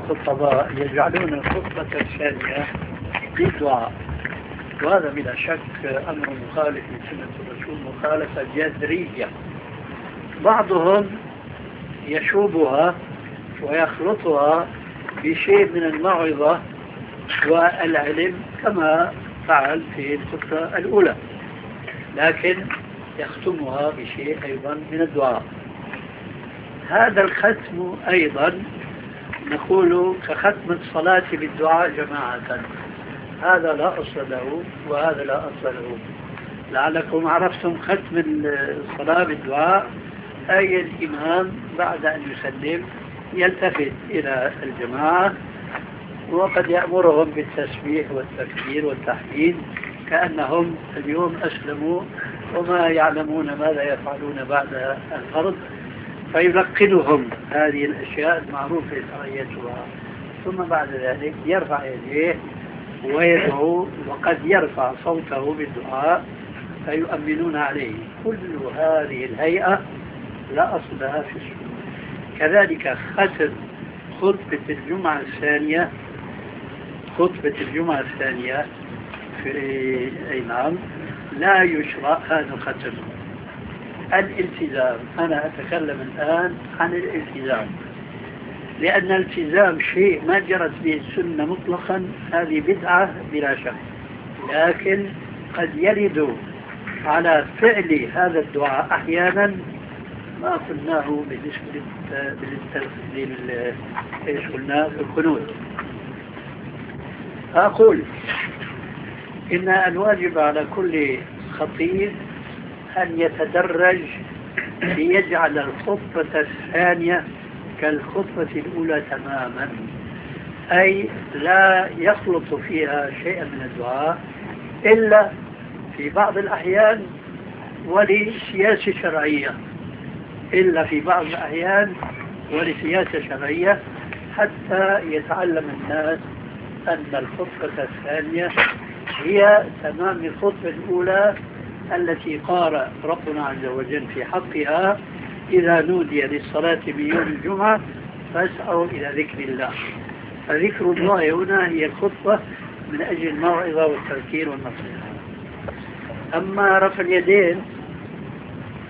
الخطباء يجعلون الخطبة الثانية بالدعاء، وهذا بلا شك أمر مخالف لسنة الرسول مخالفة جذرية. بعضهم يشوبها ويخلطها بشيء من الموعظة والعلم كما فعل في الخطبة الأولى، لكن يختمها بشيء أيضا من الدعاء. هذا الختم أيضا نقول كختم الصلاة بالدعاء جماعة، هذا لا أصل له وهذا لا أصل له. لعلكم عرفتم ختم الصلاة بالدعاء أي الإمام بعد أن يسلم يلتفت إلى الجماعة وقد يأمرهم بالتسبيح والتكبير والتحميد كأنهم اليوم أسلموا وما يعلمون ماذا يفعلون بعد الفرض، فيلقنهم هذه الأشياء المعروفة شرعيتها، ثم بعد ذلك يرفع يديه ويدعو وقد يرفع صوته بالدعاء فيؤمنون عليه. كل هذه الهيئة لا أصل لها في السنة. كذلك ختم خطبة الجمعة الثانية في نعم لا يشرع هذا الختم. الالتزام، أنا أتكلم الآن عن الالتزام، لأن الالتزام شيء ما جرت به السنة مطلقا، هذه بدعة بلا شك، لكن قد يرد على فعل هذا الدعاء أحيانا ما قلناه بالنسبة للقنوت. أقول إن الواجب على كل خطيب أن يتدرج ليجعل الخطبة الثانية كالخطبة الأولى تماما، أي لا يخلط فيها شيئا من الدعاء إلا في بعض الأحيان ولسياسة شرعية حتى يتعلم الناس أن الخطبة الثانية هي تمام الخطبة الأولى التي قال ربنا عز وجل في حقها: إذا نودي للصلاة بيوم الجمعة فاسعوا إلى ذكر الله. فذكر الله هنا هي الخطبة من أجل الموعظة والتذكير والنصيحة. أما رفع اليدين